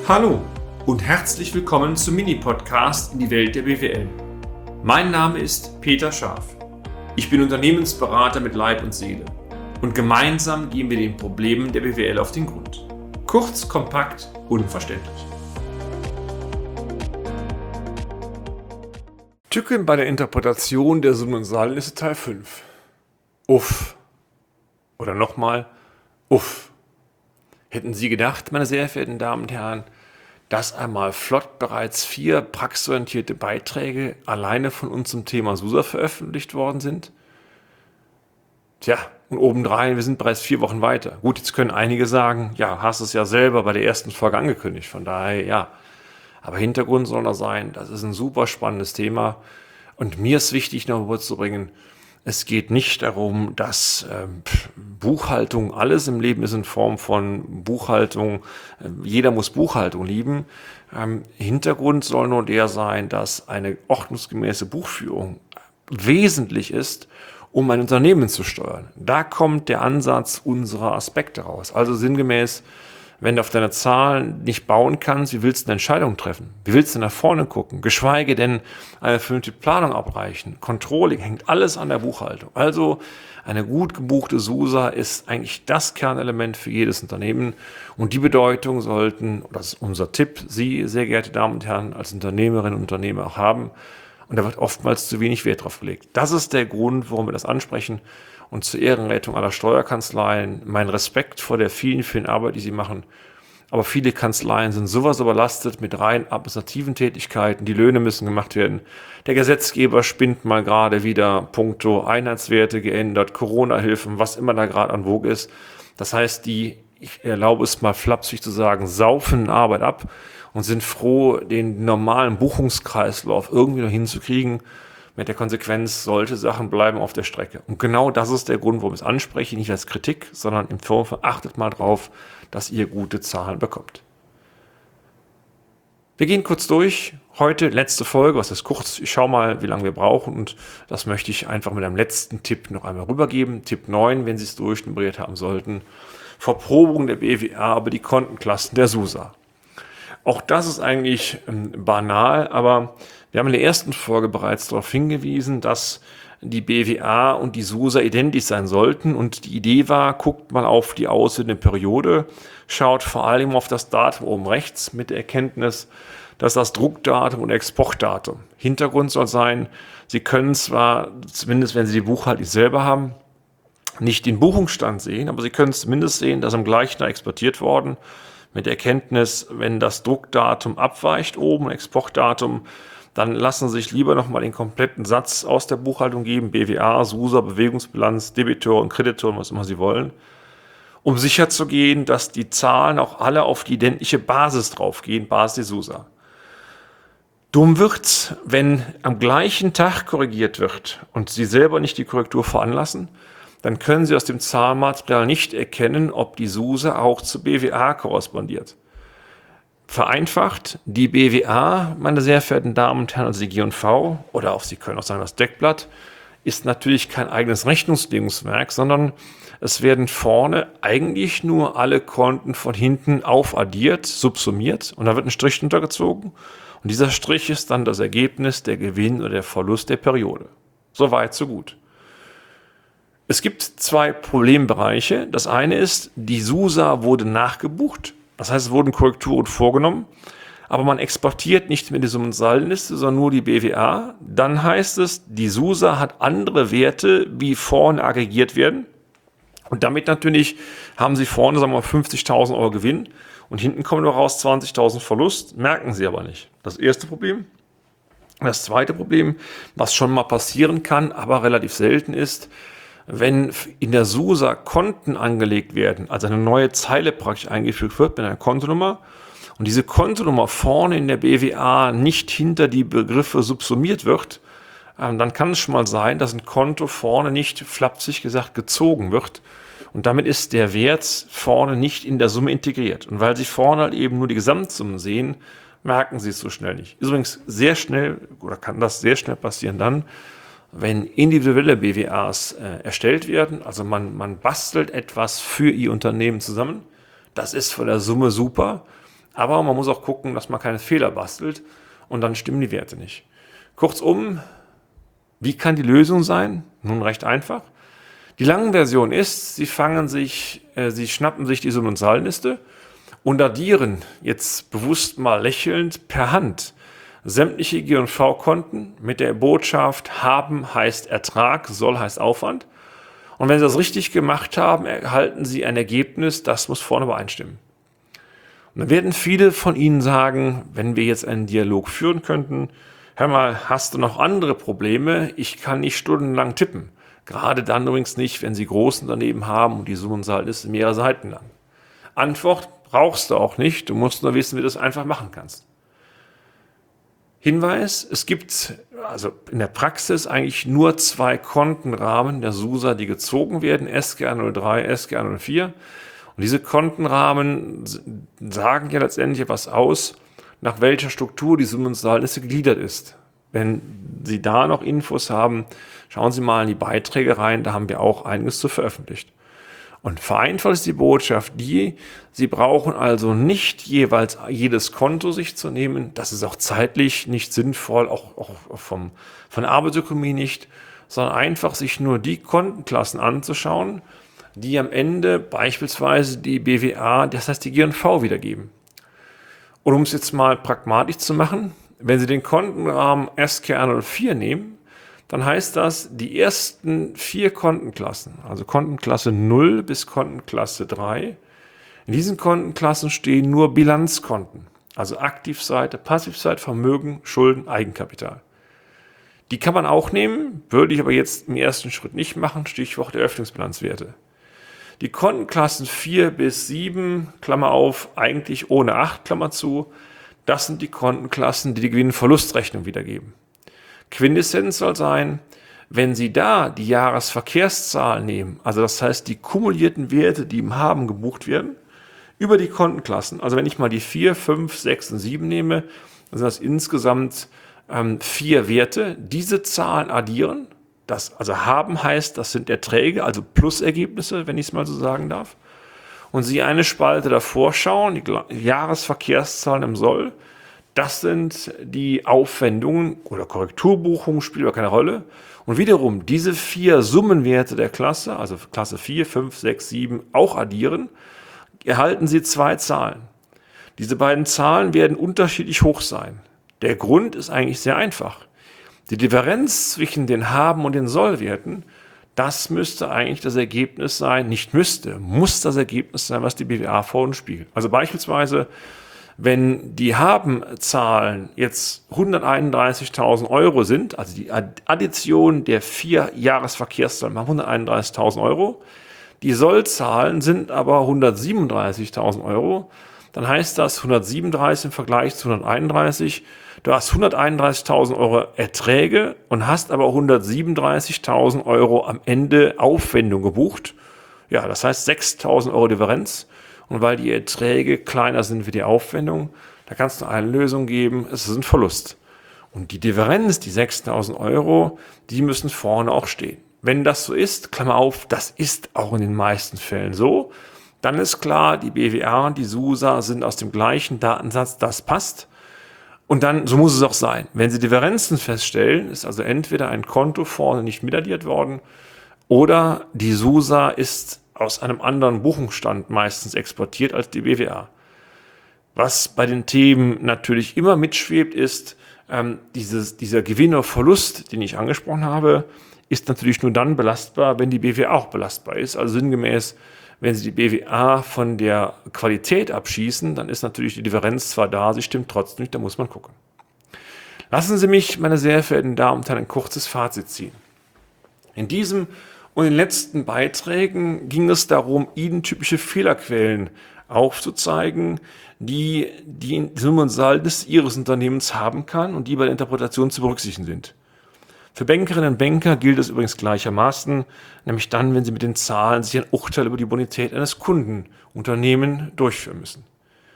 Hallo und herzlich willkommen zum Mini-Podcast in die Welt der BWL. Mein Name ist Peter Scharf. Ich bin Unternehmensberater mit Leib und Seele und gemeinsam gehen wir den Problemen der BWL auf den Grund. Kurz, kompakt, unverständlich. Tücken bei der Interpretation der Summen und Saldenliste Teil 5. Uff. Oder nochmal, uff. Hätten Sie gedacht, meine sehr verehrten Damen und Herren, dass einmal flott bereits 4 praxisorientierte Beiträge alleine von uns zum Thema SUSA veröffentlicht worden sind? Tja, und obendrein, wir sind bereits 4 Wochen weiter. Gut, jetzt können einige sagen, ja, hast es ja selber bei der ersten Folge angekündigt, von daher ja. Aber Hintergrund soll noch sein, das ist ein super spannendes Thema und mir ist wichtig, noch rüberzubringen, es geht nicht darum, dass Buchhaltung alles im Leben ist in Form von Buchhaltung. Jeder muss Buchhaltung lieben. Hintergrund soll nur der sein, dass eine ordnungsgemäße Buchführung wesentlich ist, um ein Unternehmen zu steuern. Da kommt der Ansatz unserer Aspekte raus. Also sinngemäß, wenn du auf deine Zahlen nicht bauen kannst, wie willst du eine Entscheidung treffen? Wie willst du nach vorne gucken? Geschweige denn eine vernünftige Planung abreichen. Controlling hängt alles an der Buchhaltung. Also eine gut gebuchte SUSA ist eigentlich das Kernelement für jedes Unternehmen. Und die Bedeutung sollten, das ist unser Tipp, Sie, sehr geehrte Damen und Herren, als Unternehmerinnen und Unternehmer auch haben. Und da wird oftmals zu wenig Wert drauf gelegt. Das ist der Grund, warum wir das ansprechen. Und zur Ehrenrettung aller Steuerkanzleien, mein Respekt vor der vielen, vielen Arbeit, die sie machen. Aber viele Kanzleien sind sowas überlastet mit rein administrativen Tätigkeiten. Die Löhne müssen gemacht werden. Der Gesetzgeber spinnt mal gerade wieder puncto Einheitswerte geändert, Corona-Hilfen, was immer da gerade an Vogue ist. Das heißt, ich erlaube es mal flapsig zu sagen, saufen Arbeit ab und sind froh, den normalen Buchungskreislauf irgendwie noch hinzukriegen. Mit der Konsequenz, solche Sachen bleiben auf der Strecke. Und genau das ist der Grund, warum ich es anspreche, nicht als Kritik, sondern im Vorfeld achtet mal drauf, dass ihr gute Zahlen bekommt. Wir gehen kurz durch. Heute letzte Folge, was ist kurz? Ich schaue mal, wie lange wir brauchen und das möchte ich einfach mit einem letzten Tipp noch einmal rübergeben. Tipp 9, wenn Sie es durchnummeriert haben sollten. Verprobung der BWA über die Kontenklassen der SUSA. Auch das ist eigentlich banal, aber wir haben in der ersten Folge bereits darauf hingewiesen, dass die BWA und die SUSA identisch sein sollten. Und die Idee war, guckt mal auf die aussehende Periode, schaut vor allem auf das Datum oben rechts mit der Erkenntnis, dass das Druckdatum und Exportdatum. Hintergrund soll sein, Sie können zwar, zumindest wenn Sie die Buchhaltung selber haben, nicht den Buchungsstand sehen, aber Sie können zumindest sehen, dass im gleichen Jahr exportiert worden. Mit der Erkenntnis, wenn das Druckdatum abweicht, oben Exportdatum, dann lassen Sie sich lieber nochmal den kompletten Satz aus der Buchhaltung geben, BWA, SUSA, Bewegungsbilanz, Debitor und Kreditor und was immer Sie wollen, um sicherzugehen, dass die Zahlen auch alle auf die identische Basis draufgehen, Basis der SUSA. Dumm wird's, wenn am gleichen Tag korrigiert wird und Sie selber nicht die Korrektur veranlassen, dann können Sie aus dem Zahlenmaterial nicht erkennen, ob die SUSA auch zur BWA korrespondiert. Vereinfacht, die BWA, meine sehr verehrten Damen und Herren, also die G&V, oder auch Sie können auch sagen das Deckblatt, ist natürlich kein eigenes Rechnungslegungswerk, sondern es werden vorne eigentlich nur alle Konten von hinten aufaddiert, subsumiert und da wird ein Strich untergezogen und dieser Strich ist dann das Ergebnis, der Gewinn oder der Verlust der Periode. Soweit, so gut. Es gibt 2 Problembereiche. Das eine ist, die SUSA wurde nachgebucht. Das heißt, es wurden Korrekturen vorgenommen, aber man exportiert nicht mehr die Summen- und Saldenliste, sondern nur die BWA. Dann heißt es, die SUSA hat andere Werte, wie vorne aggregiert werden. Und damit natürlich haben Sie vorne, sagen wir mal, 50.000 Euro Gewinn und hinten kommen nur raus 20.000 Verlust, merken Sie aber nicht. Das erste Problem. Das zweite Problem, was schon mal passieren kann, aber relativ selten ist, wenn in der SUSA Konten angelegt werden, also eine neue Zeile praktisch eingefügt wird mit einer Kontonummer und diese Kontonummer vorne in der BWA nicht hinter die Begriffe subsumiert wird, dann kann es schon mal sein, dass ein Konto vorne nicht, flapsig gesagt, gezogen wird und damit ist der Wert vorne nicht in der Summe integriert. Und weil Sie vorne halt eben nur die Gesamtsummen sehen, merken Sie es so schnell nicht. Ist übrigens sehr schnell, oder kann das sehr schnell passieren dann, wenn individuelle BWAs erstellt werden, also man bastelt etwas für Ihr Unternehmen zusammen, das ist von der Summe super, Aber man muss auch gucken, dass man keine Fehler bastelt und dann stimmen die Werte nicht. Kurzum, wie kann die Lösung sein? Nun recht einfach. Die lange Version ist, Sie schnappen sich die Summen- und Zahlenliste und addieren jetzt bewusst mal lächelnd per Hand sämtliche G&V-Konten mit der Botschaft haben heißt Ertrag, soll heißt Aufwand. Und wenn Sie das richtig gemacht haben, erhalten Sie ein Ergebnis, das muss vorne übereinstimmen. Und dann werden viele von Ihnen sagen, wenn wir jetzt einen Dialog führen könnten, hör mal, hast du noch andere Probleme? Ich kann nicht stundenlang tippen. Gerade dann übrigens nicht, wenn Sie großen daneben haben und die Summenzahl ist mehrere Seiten lang. Antwort brauchst du auch nicht, du musst nur wissen, wie du das einfach machen kannst. Hinweis, es gibt also in der Praxis eigentlich nur 2 Kontenrahmen der SUSA, die gezogen werden, SGA03, SGA04. Und diese Kontenrahmen sagen ja letztendlich etwas aus, nach welcher Struktur die Summenzahlliste gegliedert ist. Wenn Sie da noch Infos haben, schauen Sie mal in die Beiträge rein, da haben wir auch einiges zu veröffentlicht. Und vereinfacht ist die Botschaft die, Sie brauchen also nicht jeweils jedes Konto sich zu nehmen. Das ist auch zeitlich nicht sinnvoll, auch von der Arbeitsökonomie nicht, sondern einfach sich nur die Kontenklassen anzuschauen, die am Ende beispielsweise die BWA, das heißt die G&V wiedergeben. Und um es jetzt mal pragmatisch zu machen, wenn Sie den Kontenrahmen SKR04 nehmen, dann heißt das, die ersten 4 Kontenklassen, also Kontenklasse 0 bis Kontenklasse 3, in diesen Kontenklassen stehen nur Bilanzkonten, also Aktivseite, Passivseite, Vermögen, Schulden, Eigenkapital. Die kann man auch nehmen, würde ich aber jetzt im ersten Schritt nicht machen, Stichwort Eröffnungsbilanzwerte. Die Kontenklassen 4 bis 7, Klammer auf, eigentlich ohne 8, Klammer zu, das sind die Kontenklassen, die die Gewinn-Verlustrechnung wiedergeben. Quintessenz soll sein, wenn Sie da die Jahresverkehrszahl nehmen, also das heißt die kumulierten Werte, die im Haben gebucht werden, über die Kontenklassen, also wenn ich mal die 4, 5, 6 und 7 nehme, dann sind das insgesamt 4 Werte, diese Zahlen addieren, das also haben heißt, das sind Erträge, also Plusergebnisse, wenn ich es mal so sagen darf, und Sie eine Spalte davor schauen, die Jahresverkehrszahlen im Soll, das sind die Aufwendungen oder Korrekturbuchungen, spielt aber keine Rolle. Und wiederum diese 4 Summenwerte der Klasse, also Klasse 4, 5, 6, 7, auch addieren, erhalten Sie 2 Zahlen. Diese beiden Zahlen werden unterschiedlich hoch sein. Der Grund ist eigentlich sehr einfach. Die Differenz zwischen den Haben- und den Sollwerten, das müsste eigentlich das Ergebnis sein, nicht müsste, muss das Ergebnis sein, was die BWA vor uns spiegelt. Also beispielsweise, wenn die Habenzahlen jetzt 131.000 Euro sind, also die Addition der 4 Jahresverkehrszahlen haben 131.000 Euro, die Sollzahlen sind aber 137.000 Euro, dann heißt das 137 im Vergleich zu 131, du hast 131.000 Euro Erträge und hast aber 137.000 Euro am Ende Aufwendung gebucht. Ja, das heißt 6.000 Euro Differenz. Und weil die Erträge kleiner sind wie die Aufwendung, da kannst du eine Lösung geben, es ist ein Verlust. Und die Differenz, die 6.000 Euro, die müssen vorne auch stehen. Wenn das so ist, Klammer auf, das ist auch in den meisten Fällen so, dann ist klar, die BWA und die SUSA sind aus dem gleichen Datensatz, das passt. Und dann, so muss es auch sein. Wenn Sie Differenzen feststellen, ist also entweder ein Konto vorne nicht mitaddiert worden oder die SUSA ist aus einem anderen Buchungsstand meistens exportiert als die BWA. Was bei den Themen natürlich immer mitschwebt, ist, dieser Gewinn oder Verlust, den ich angesprochen habe, ist natürlich nur dann belastbar, wenn die BWA auch belastbar ist. Also sinngemäß, wenn Sie die BWA von der Qualität abschießen, dann ist natürlich die Differenz zwar da, sie stimmt trotzdem nicht, da muss man gucken. Lassen Sie mich, meine sehr verehrten Damen und Herren, ein kurzes Fazit ziehen. In diesem und in den letzten Beiträgen ging es darum, Ihnen typische Fehlerquellen aufzuzeigen, die die Summe und Saldos Ihres Unternehmens haben kann und die bei der Interpretation zu berücksichtigen sind. Für Bankerinnen und Banker gilt es übrigens gleichermaßen, nämlich dann, wenn sie mit den Zahlen sich ein Urteil über die Bonität eines Kundenunternehmen durchführen müssen.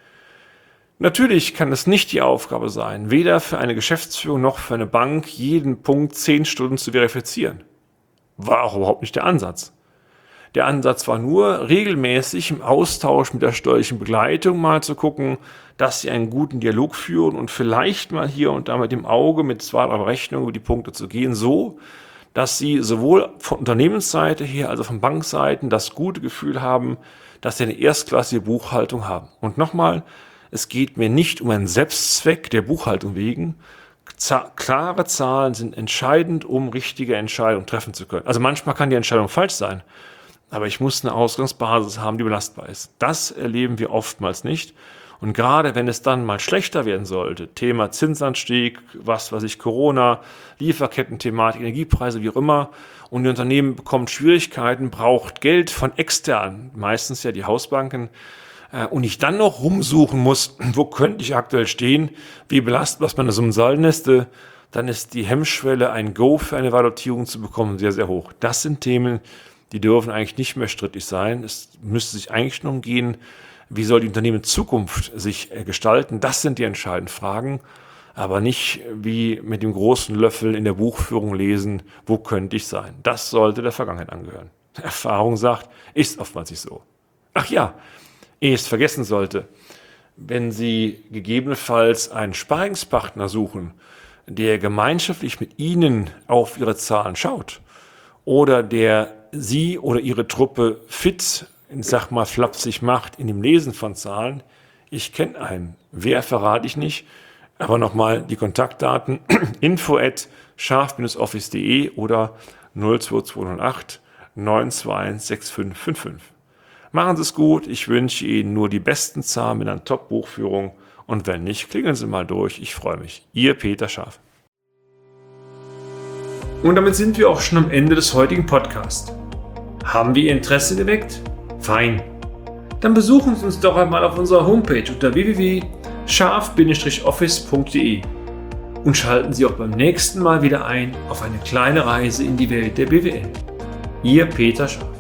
Natürlich kann es nicht die Aufgabe sein, weder für eine Geschäftsführung noch für eine Bank jeden Punkt 10 Stunden zu verifizieren. War auch überhaupt nicht der Ansatz. Der Ansatz war nur, regelmäßig im Austausch mit der steuerlichen Begleitung mal zu gucken, dass sie einen guten Dialog führen und vielleicht mal hier und da mit dem Auge mit 2, 3 Berechnungen über die Punkte zu gehen, so dass sie sowohl von Unternehmensseite her als auch von Bankseiten das gute Gefühl haben, dass sie eine erstklassige Buchhaltung haben. Und nochmal, es geht mir nicht um einen Selbstzweck der Buchhaltung wegen. Klare Zahlen sind entscheidend, um richtige Entscheidungen treffen zu können. Also manchmal kann die Entscheidung falsch sein, aber ich muss eine Ausgangsbasis haben, die belastbar ist. Das erleben wir oftmals nicht. Und gerade wenn es dann mal schlechter werden sollte, Thema Zinsanstieg, Corona, Lieferketten-Thematik, Energiepreise, wie auch immer, und die Unternehmen bekommen Schwierigkeiten, braucht Geld von extern, meistens ja die Hausbanken, und ich dann noch rumsuchen muss, wo könnte ich aktuell stehen, wie belastbar ist meine Summensaldenliste, dann ist die Hemmschwelle, ein Go für eine Valutierung zu bekommen, sehr, sehr hoch. Das sind Themen, die dürfen eigentlich nicht mehr strittig sein. Es müsste sich eigentlich nur umgehen, wie soll die Unternehmen in Zukunft sich gestalten. Das sind die entscheidenden Fragen, aber nicht wie mit dem großen Löffel in der Buchführung lesen, wo könnte ich sein. Das sollte der Vergangenheit angehören. Erfahrung sagt, ist oftmals nicht so. Ach ja, ehe ich es vergessen sollte, wenn Sie gegebenenfalls einen Sparingspartner suchen, der gemeinschaftlich mit Ihnen auf Ihre Zahlen schaut oder der Sie oder Ihre Truppe fit, ich sag mal flapsig macht in dem Lesen von Zahlen, ich kenne einen. Wer verrate ich nicht, aber nochmal die Kontaktdaten info@scharf-office.de oder 02208 921 6555. Machen Sie es gut, ich wünsche Ihnen nur die besten Zahlen mit einer Top-Buchführung und wenn nicht, klingeln Sie mal durch, ich freue mich. Ihr Peter Scharf. Und damit sind wir auch schon am Ende des heutigen Podcasts. Haben wir Ihr Interesse geweckt? Fein. Dann besuchen Sie uns doch einmal auf unserer Homepage unter www.scharf-office.de und schalten Sie auch beim nächsten Mal wieder ein auf eine kleine Reise in die Welt der BWL. Ihr Peter Scharf.